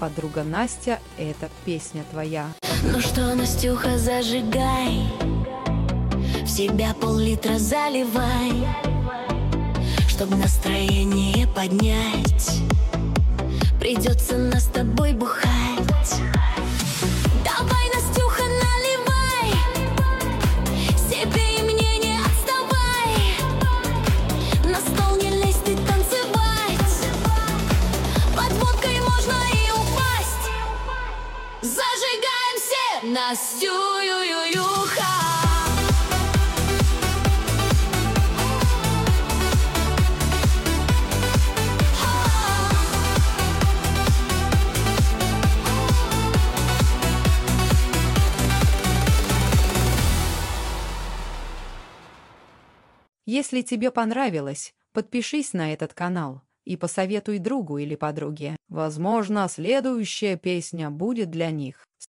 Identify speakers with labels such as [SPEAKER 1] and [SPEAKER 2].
[SPEAKER 1] подруга Настя, эта песня твоя.
[SPEAKER 2] Ну что, Настюха, зажигай, в себя пол-литра заливай, чтоб настроение поднять, придется нас с тобой бухать. Давай, Настюха, наливай, себе и мне не отставай, на стол не лезь ты танцевать, под водкой можно и упасть. Зажигаем все, Настюха.
[SPEAKER 1] Если тебе понравилось, подпишись на этот канал и посоветуй другу или подруге. Возможно, следующая песня будет для них.